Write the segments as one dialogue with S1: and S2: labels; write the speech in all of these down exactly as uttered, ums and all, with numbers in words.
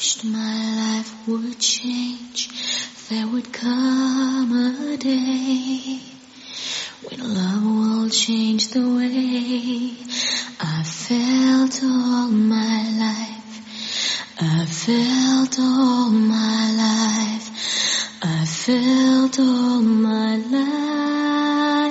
S1: wished my life would change. There would come a day when love will change the way I felt all my life. I felt all my life. I felt all my life.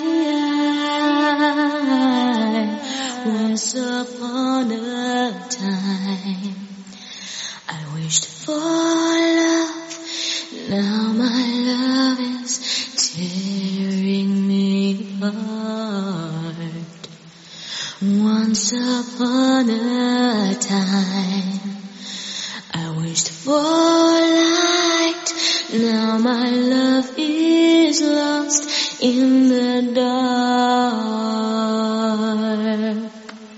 S1: Once upon a time, I wished for love. Now my love is tearing me apart. Once upon a time, I wished for light. Now my love is lost in the dark.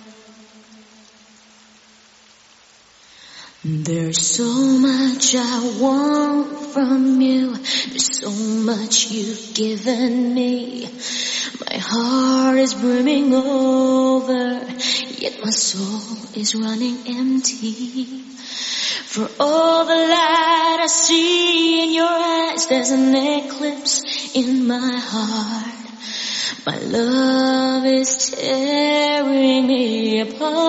S1: There's so much I want from you. There's so much you've given me. My heart is brimming over, yet my soul is running empty. For all the light I see in your eyes, there's an eclipse in my heart. My love is tearing me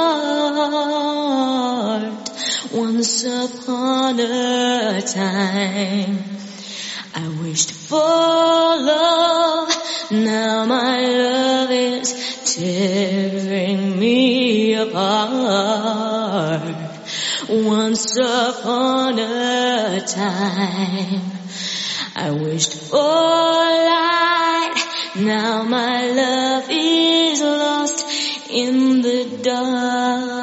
S1: apart. Once upon a time, I wished for love. Now my love is tearing me apart. Once upon a time, I wished for light. Now my love is lost in the dark.